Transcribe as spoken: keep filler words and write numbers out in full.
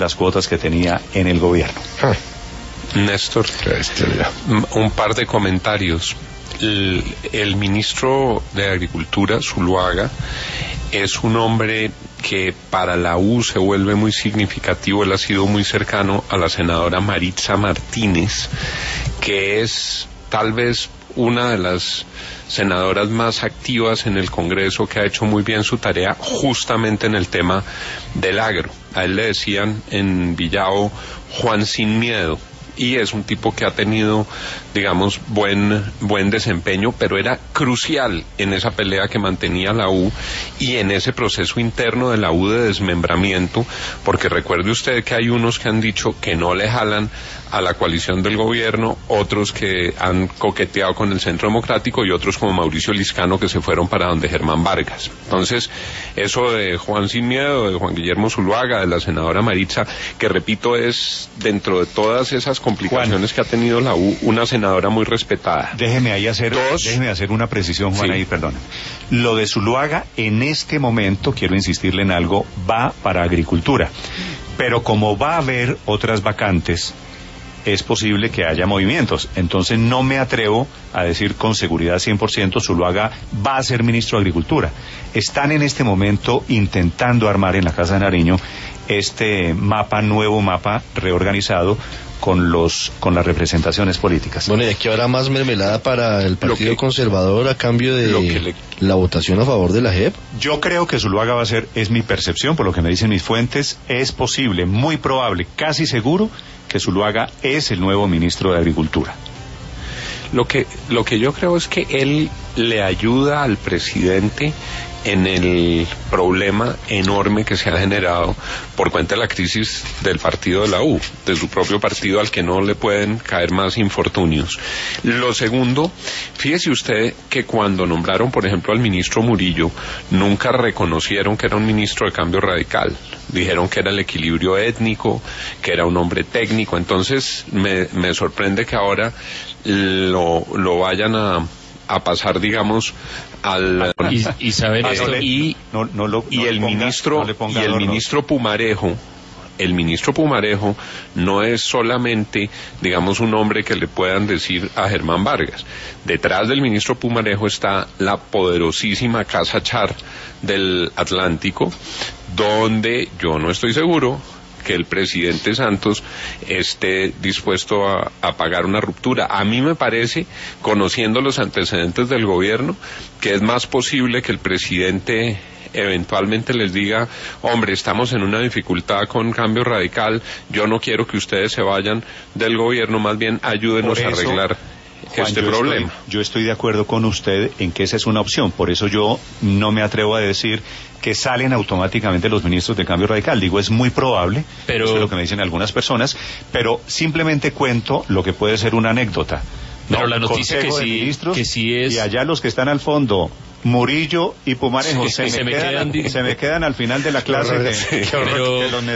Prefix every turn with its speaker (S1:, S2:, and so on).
S1: las cuotas que tenía en el gobierno.
S2: Ah. Néstor, un par de comentarios. El, el ministro de Agricultura, Zuluaga, es un hombre que para la U se vuelve muy significativo. Él ha sido muy cercano a la senadora Maritza Martínez, que es tal vez una de las senadoras más activas en el Congreso, que ha hecho muy bien su tarea justamente en el tema del agro. A él le decían en Villao Juan Sin Miedo, y es un tipo que ha tenido, digamos, buen buen desempeño, pero era crucial en esa pelea que mantenía la U y en ese proceso interno de la U de desmembramiento, porque recuerde usted que hay unos que han dicho que no le jalan a la coalición del gobierno, otros que han coqueteado con el Centro Democrático y otros como Mauricio Liscano que se fueron para donde Germán Vargas. Entonces, eso de Juan Sin Miedo, de Juan Guillermo Zuluaga, de la senadora Maritza, que repito es, dentro de todas esas complicaciones Juan, que ha tenido la U, una senadora muy respetada.
S1: Déjeme ahí hacer,
S2: Dos,
S1: déjeme hacer una precisión, Juan, sí. ahí, perdón. Lo de Zuluaga, en este momento, quiero insistirle en algo, va para Agricultura. Pero como va a haber otras vacantes, es posible que haya movimientos. Entonces no me atrevo a decir con seguridad cien por ciento Zuluaga va a ser ministro de Agricultura. Están en este momento intentando armar en la Casa de Nariño este mapa, nuevo mapa reorganizado con los con las representaciones políticas.
S3: Bueno, y aquí habrá más mermelada para el Partido que, Conservador a cambio de le... la votación a favor de la J E P.
S1: Yo creo que Zuluaga va a ser, es mi percepción, por lo que me dicen mis fuentes, es posible, muy probable, casi seguro que Zuluaga es el nuevo ministro de Agricultura.
S2: Lo que, lo que yo creo es que él le ayuda al presidente en el problema enorme que se ha generado por cuenta de la crisis del partido de la U, de su propio partido al que no le pueden caer más infortunios. Lo segundo, fíjese usted que cuando nombraron, por ejemplo, al ministro Murillo, nunca reconocieron que era un ministro de cambio radical. Dijeron que era el equilibrio étnico, que era un hombre técnico. Entonces me, me sorprende que ahora lo, lo vayan a a pasar, digamos, al
S4: y, y saber esto
S2: y,
S1: no, no lo,
S2: y
S1: no
S2: el
S1: ponga,
S2: ministro
S1: no
S2: y el ministro Pumarejo el ministro Pumarejo no es solamente, digamos, un hombre que le puedan decir a Germán Vargas. Detrás del ministro Pumarejo está la poderosísima Casa Char del Atlántico, donde yo no estoy seguro que el presidente Santos esté dispuesto a, a pagar una ruptura. A mí me parece, conociendo los antecedentes del gobierno, que es más posible que el presidente eventualmente les diga, hombre, estamos en una dificultad con Cambio Radical, yo no quiero que ustedes se vayan del gobierno, más bien ayúdenos a arreglar
S1: Juan,
S2: este
S1: yo
S2: problema.
S1: Estoy, yo estoy de acuerdo con usted en que esa es una opción, por eso yo no me atrevo a decir que salen automáticamente los ministros de Cambio Radical. Digo, es muy probable, pero... eso es lo que me dicen algunas personas, pero simplemente cuento lo que puede ser una anécdota.
S4: Pero
S1: no,
S4: la noticia que sí,
S1: ministros,
S4: que sí es...
S1: Y allá los que están al fondo, Murillo y Pumarejo,
S4: sí,
S1: se,
S4: se,
S1: me
S4: me
S1: quedan,
S4: quedan...
S1: se me quedan al final de la clase.
S4: Sí,
S1: que,
S4: pero...
S1: que los